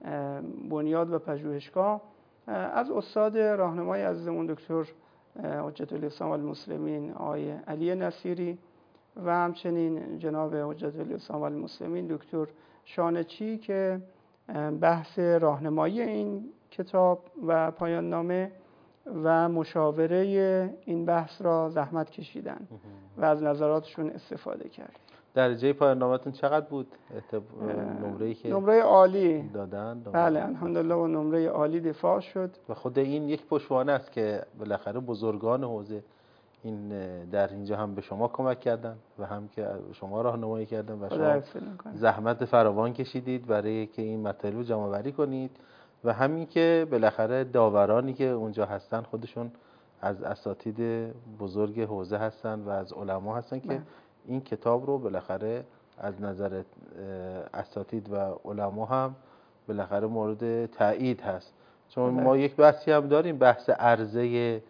بنیاد و پژوهشگاه از استاد راهنمای عزیزمون دکتر حجت الاسلام والمسلمین آقای علی نصیری و همچنین جناب حجت الاسلام والمسلمین دکتر شانچی که بحث راهنمایی این کتاب و پایان نامه و مشاوره این بحث را زحمت کشیدن و از نظراتشون استفاده کرد. درجه پایان نامتون چقدر بود؟ نمره‌ای که نمره عالی دادن؟ بله الحمدلله و نمره عالی دفاع شد. و خود این یک پشتوانه است که بالاخره بزرگان حوزه این در اینجا هم به شما کمک کردن و هم که شما راهنمایی کردن و شما زحمت فراوان کشیدید برای که این مطالب رو جمع‌آوری کنید و همین که بالاخره داورانی که اونجا هستن خودشون از اساتید بزرگ حوزه هستن و از علما هستن که این کتاب رو بالاخره از نظر اساتید و علما هم بالاخره مورد تایید هست. چون ما یک بحثی هم داریم، بحث عرضه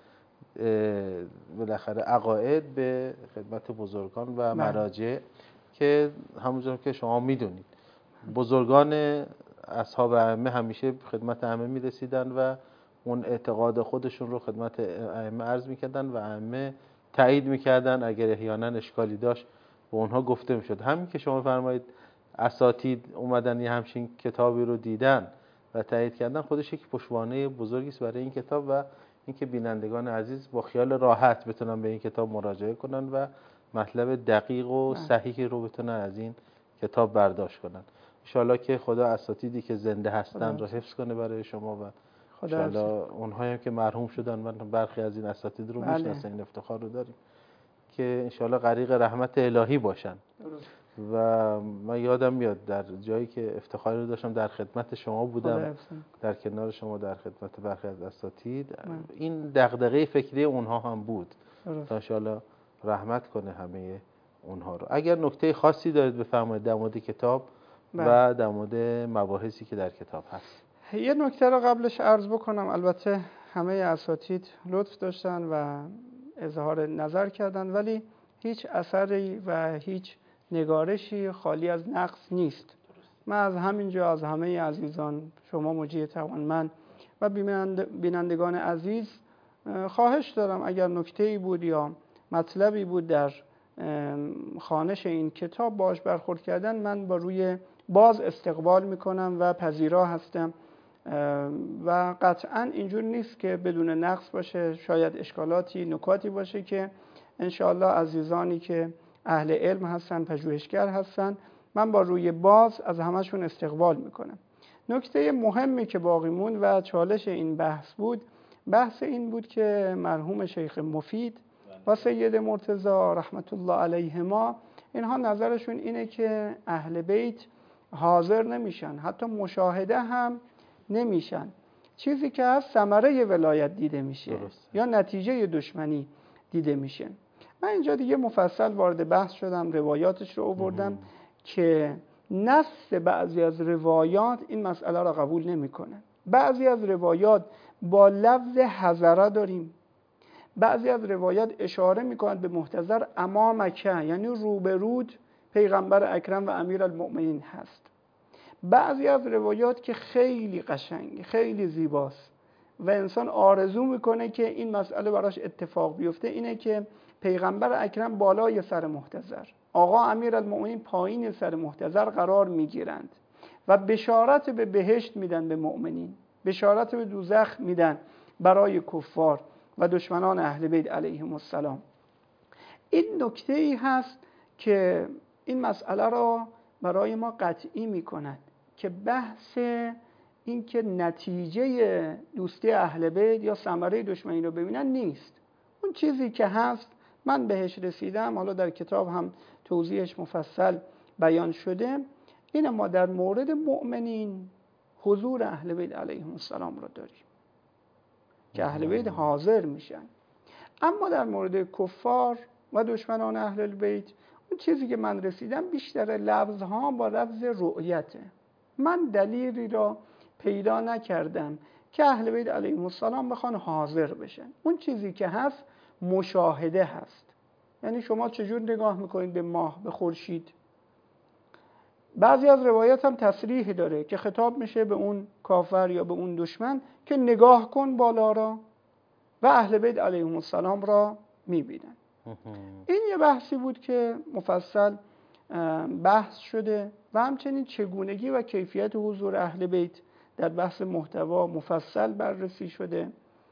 بالاخره عقاید به خدمت بزرگان و مراجع که همونجور که شما میدونید بزرگان اصحاب ائمه همیشه خدمت ائمه میرسیدن و اون اعتقاد خودشون رو خدمت ائمه عرض میکردن و ائمه تایید میکردن، اگر احیانا اشکالی داشت به اونها گفته میشد. همین که شما فرمایید اساتید اومدن یه همچین کتابی رو دیدن و تایید کردن، خودش یک پشتوانه بزرگی است برای این کتاب و اینکه بینندگان عزیز با خیال راحت بتونن به این کتاب مراجعه کنن و مطلب دقیق و صحیحی رو بتونن از این کتاب برداشت کنن. انشالله که خدا اساتیدی که زنده هستن رو حفظ کنه برای شما و انشالله اونهایی هم که مرحوم شدن، من برخی از این اساتید رو میشناسم، این افتخار رو داریم که انشالله غریق رحمت الهی باشن. و من یادم میاد در جایی که افتخاری رو داشتم در خدمت شما بودم، در کنار شما در خدمت برخی از اساتید، این دغدغه فکری اونها هم بود تا انشالله رحمت کنه همه اونها رو. اگر نکته خاصی دارید بفرمایید در مورد کتاب و در مورد مباحثی که در کتاب هست. یه نکته رو قبلش عرض بکنم. البته همه اساتید لطف داشتن و اظهار نظر کردن، ولی هیچ اثری و هیچ نگارشی خالی از نقص نیست. من از همینجا از همه عزیزان، شما مجری توانمند و بینندگان عزیز خواهش دارم اگر نکته‌ای بود یا مطلبی بود در خوانش این کتاب باش برخورد کردن، من با روی باز استقبال میکنم و پذیرا هستم و قطعا اینجور نیست که بدون نقص باشه. شاید اشکالاتی نکاتی باشه که انشاءالله عزیزانی که اهل علم هستن، پژوهشگر هستن، من با روی باز از همشون استقبال میکنم. نکته مهمی که باقی موند و چالش این بحث بود، بحث این بود که مرحوم شیخ مفید و سید مرتضی رحمت الله علیهما اینها نظرشون اینه که اهل بیت حاضر نمیشن، حتی مشاهده هم نمیشن. چیزی که از ثمره ولایت دیده میشه یا نتیجه دشمنی دیده میشه. من اینجا دیگه مفصل وارد بحث شدم، روایاتش رو آوردم که نص بعضی از روایات این مسئله را قبول نمیکنه. بعضی از روایات با لفظ حضره داریم، بعضی از روایات اشاره میکنند به محتضر امامک، یعنی روبرود پیغمبر اکرم و امیر المؤمنین هست. بعضی از روایات که خیلی قشنگ، خیلی زیباست و انسان آرزو میکنه که این مسئله براش اتفاق بیفته، اینه که پیغمبر اکرم بالای سر محتضر، آقا امیر المؤمنین پایین سر محتضر قرار میگیرند و بشارت به بهشت میدن به مؤمنین، بشارت به دوزخ میدن برای کفار و دشمنان اهل بیت علیهم السلام. این نکته ای هست که این مسئله را برای ما قطعی میکند که بحث این که نتیجه دوستی اهل بیت یا ثمره دشمنی رو ببینن نیست. اون چیزی که هست من بهش رسیدم، حالا در کتاب هم توضیحش مفصل بیان شده. این ما در مورد مؤمنین حضور اهل بیت علیهم السلام رو داریم که اهل بیت حاضر میشن، اما در مورد کفار و دشمنان اهل بیت اون چیزی که من رسیدم بیشتر لفظها با لفظ رؤیته. من دلیلی را پیدا نکردم که اهل بیت علیهم السلام بخوان حاضر بشن. اون چیزی که هست مشاهده هست. یعنی شما چجور نگاه میکنید به ماه، به خورشید؟ بعضی از روایات هم تصریح داره که خطاب میشه به اون کافر یا به اون دشمن که نگاه کن بالا را و اهل بیت علیهم السلام را میبینن. این یه بحثی بود که مفصل بحث شده و همچنین چگونگی و کیفیت حضور اهل بیت در بحث محتوا مفصل بررسی شده.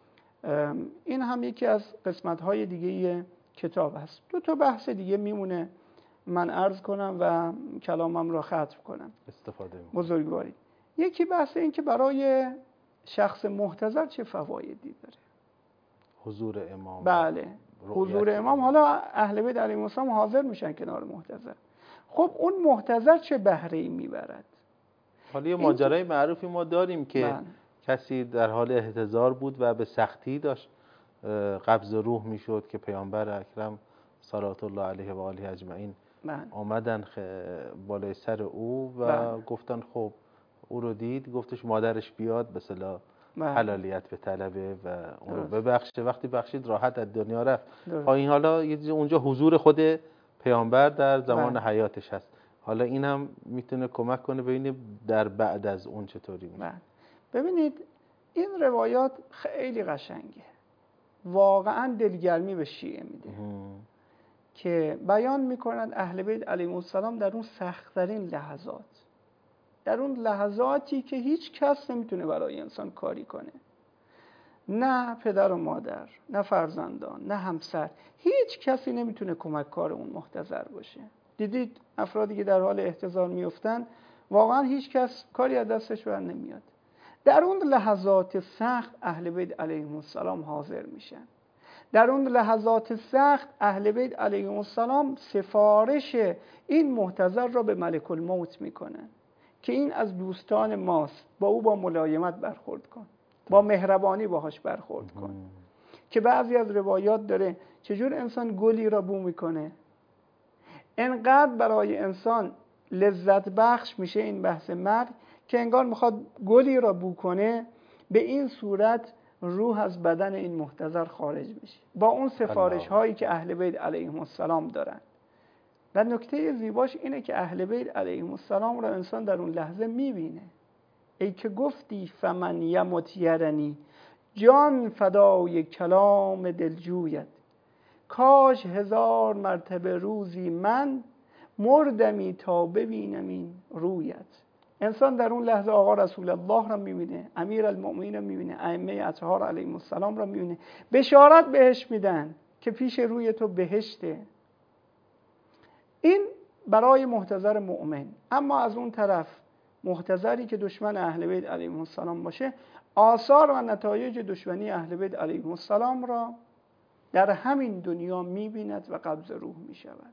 این هم یکی از قسمت‌های دیگه کتاب هست. 2 تا بحث دیگه میمونه من عرض کنم و کلامم را ختم کنم. استفاده می‌کنم. بزرگواری. یکی بحث این که برای شخص محتضر چه فوایدی داره. حضور امام. بله. حضور امام. حالا اهل بیت علیهم السلام حاضر میشن کنار محتضر. خب اون محتضر چه بهره‌ای میبرد؟ حالا یه ماجرای معروفی ما داریم که کسی در حال احتضار بود و به سختی داشت قبض روح میشد که پیامبر اکرم صلوات الله علیه و آله اجمعین آمدن بالای سر او و گفتن خب او رو دید، گفتش مادرش بیاد به اصطلاح حلالیت به طلبه و اون رو ببخشه. وقتی بخشید راحت از دنیا رفت. این حالا اونجا حضور خود پیامبر در زمان حیاتش هست. حالا این هم میتونه کمک کنه ببینیم در بعد از اون چطوری میشه. ببینید این روایات خیلی قشنگه، واقعا دلگرمی به شیعه میده که بیان میکنند اهل بیت علیهم السلام در اون سخت‌ترین لحظات، در اون لحظاتی که هیچ کس نمیتونه برای انسان کاری کنه، نه پدر و مادر، نه فرزندان، نه همسر، هیچ کسی نمیتونه کمک کار اون محتضر باشه. دیدید افرادی که در حال احتضار میفتن واقعا هیچ کس کاری از دستش بر نمیاد. در اون لحظات سخت اهل بیت علیهم السلام حاضر میشن. در اون لحظات سخت اهل بیت علیهم السلام سفارش این محتضر را به ملک الموت میکنن که این از دوستان ماست، با او با ملایمت برخورد کن، با مهربانی باهاش برخورد کن. که بعضی از روایات داره چجور انسان گلی را بو میکنه، انقدر برای انسان لذت بخش میشه این بحث مرگ که انگار میخواد گلی را بو کنه، به این صورت روح از بدن این محتضر خارج میشه با اون سفارش هایی که اهل بیت علیهم السلام دارن. و نکته زیباش اینه که اهل بیت علیهم السلام را انسان در اون لحظه میبینه. ای که گفتی فمن یمت یرنی، جان فدای کلام دلجویت، کاش 1000 مرتبه روزی من مردمی تا ببینم این رویت. انسان در اون لحظه آقا رسول الله را میبینه، امیر المؤمنین را میبینه، ائمه اطهار علیهم السلام را میبینه، بشارت بهش میدن که پیش روی تو بهشته. این برای محتضر مؤمن. اما از اون طرف محتضری که دشمن اهل بیت علیهم السلام باشه، آثار و نتایج دشمنی اهل بیت علیهم السلام را در همین دنیا میبیند و قبض روح میشود.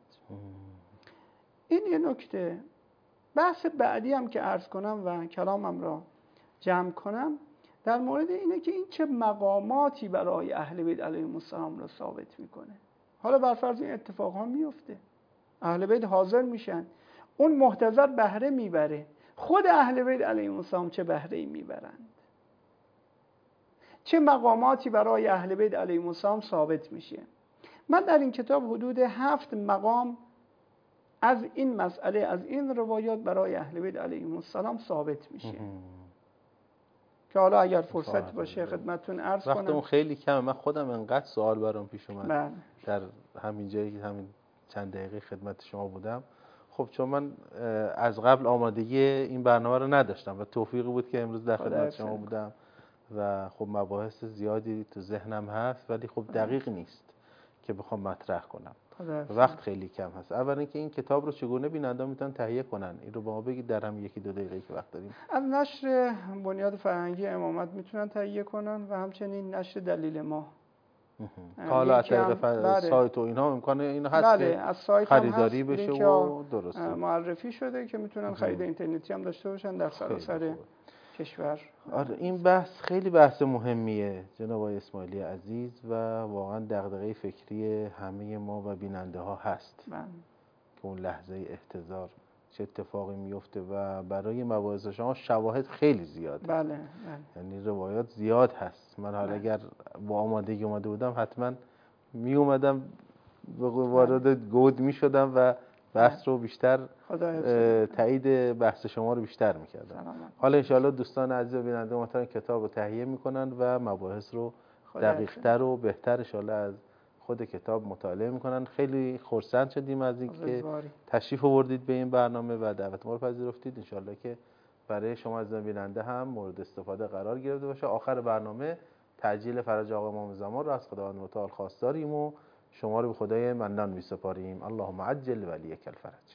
این یه نکته. بحث بعدی هم که عرض کنم و کلامم را جمع کنم در مورد اینه که این چه مقاماتی برای اهل بیت علیهم السلام را ثابت میکنه. حالا بر فرض این اتفاق ها میفته، اهل بیت حاضر میشن، اون محتضر بهره میبره، خود اهل بیت علیهم السلام چه بهره‌ای میبرند؟ چه مقاماتی برای اهل بیت علیهم السلام ثابت میشه؟ من در این کتاب حدود 7 مقام از این مسئله، از این روایات برای اهل بیت علیهم السلام ثابت میشه که حالا اگر فرصت باشه خدمتتون عرض کنم. وقتمون خیلی کمه، من خودم انقدر سوال برام پیش اومد در همین جایی که همین چند دقیقه خدمت شما بودم. خب چون من از قبل آمادگی این برنامه رو نداشتم و توفیقی بود که امروز در خدمت شما بودم و خب مباحث زیادی تو ذهنم هست ولی خب دقیق نیست که بخوام مطرح کنم. وقت خیلی کم هست. اول اینکه این کتاب رو چگونه بیننده‌ها میتونن تهیه کنن؟ این رو با ما بگید در هم 1-2 دقیقه که وقت داریم. از نشر بنیاد فرهنگی امامت میتونن تهیه کنن و همچنین نشر دلیل ما. حالا از طریق سایت و اینا امکانه اینا هست که از سایت خریداری بشه و درست معرفی شده که میتونن خرید اینترنتی هم داشته باشن در سراسر کشور. آره این بحث خیلی بحث مهمیه جناب آقای اسماعیلی عزیز و واقعا دغدغه فکری همه ما و بیننده ها هست که اون لحظه احتضار چه اتفاقی میفته و برای مباحث شما شواهد خیلی زیاده. بله. یعنی روایات زیاد هست. من حالا اگر با آمادگی اومده بودم حتما می اومدم وارد گود می شدم و بحث رو بیشتر خدا تایید بحث شما رو بیشتر میکردن. حالا انشاءالله دوستان عزیز و بیننده محترم کتاب رو تهیه میکنن و مباحث رو دقیق‌تر و بهتر انشاءالله از خود کتاب مطالعه میکنن. خیلی خرسند شدیم از اینکه تشریف آوردید به این برنامه و دعوت ما رو پذیرفتید. انشاءالله که برای شما عزیزان بیننده هم مورد استفاده قرار گرفته باشه. آخر برنامه تعجیل فرج آقا امام زمان رو از خداوند متعال خواست داریم و شما رو به خدای منان میسپاریم. اللهم عجل ولیک الفرج.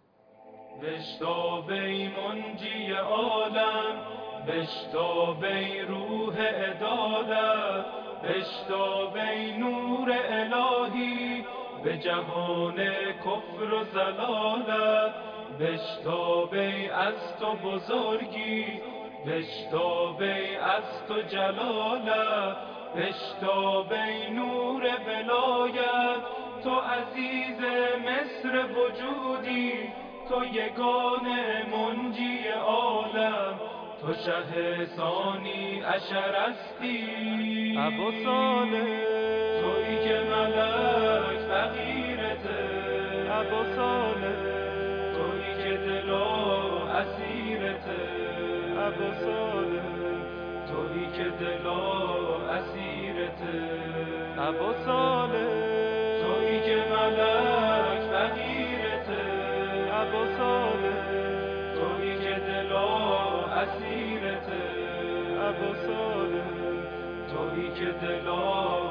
بشتاب ای منجی عالم، بشتاب ای روح عدالت، بشتاب ای نور الهی به جهان کفر و ضلالت، بشتاب ای از تو بزرگی، بشتاب ای از تو جلالت، بشتاب ای نور ولایت، تو عزیز مصر وجودی، تو یگانه منجی عالم، تو شه ثانی عشر هستی، ابو صالح تویی که ملک فقیرته، ابو صالح تویی که دل و اسیرته، ابو صالح تویی که دل و اسیرته، ابو صالح تویی که ملک فقیرته، ابو صالح تویی که دل و اسیرته، ابو صالح تویی که دل و